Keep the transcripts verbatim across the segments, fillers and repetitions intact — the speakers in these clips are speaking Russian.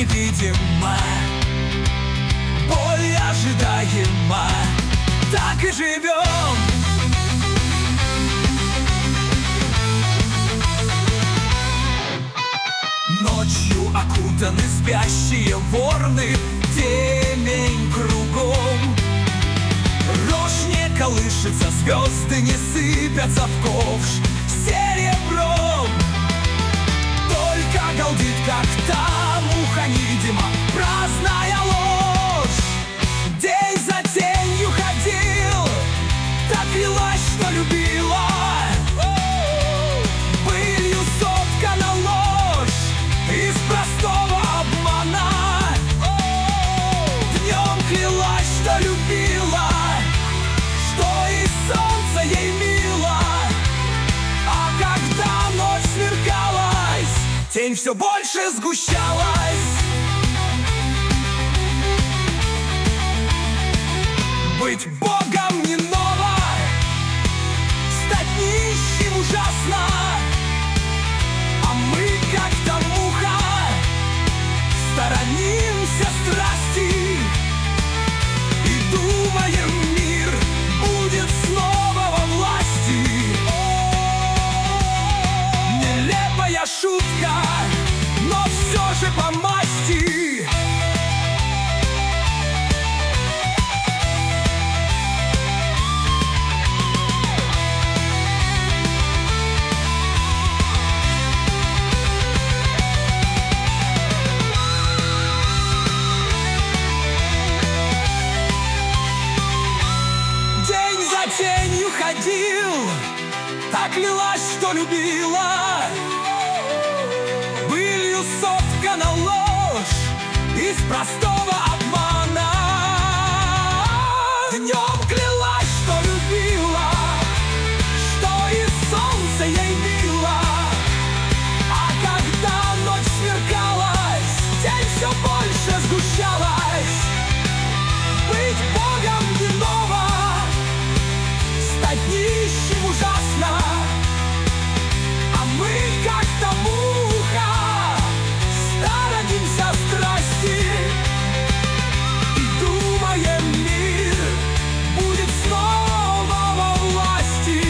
невидима, боль ожидаема, так и живем. Ночью окутаны спящие вороны, темень кругом. Рожь не колышется, звезды не сыпятся в ковш серебром. Только галдит, как та муха невидима, праздная ложь. День за тенью ходил, так велась, что любила. Былью соткана ложь из простого обмана. Днем клялась, что любила, что и солнце ей мило. А когда ночь сверкалась, тень все больше сгущалась. Быть Богом не ново, стать нищим ужасно. А мы, как та муха, сторонимся страсти и думаем, мир будет снова во власти. Нелепая шутка, но все же по масти. Тенью ходил, так лилась, что любила. Былью соткана ложь из простого обмана. Днем клялась, что любила, что и солнце ей мило. А когда ночь сверкалась, тень все больше сгущалась. Быть Богом не ново, стать нищим ужасно. А мы, как та муха, сторонимся страсти и думаем, мир будет снова во власти.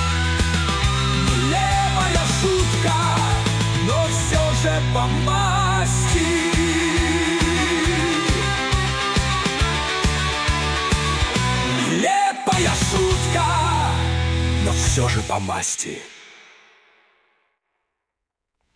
Нелепая шутка, но все же по масти. Нелепая шутка, но все же по масти.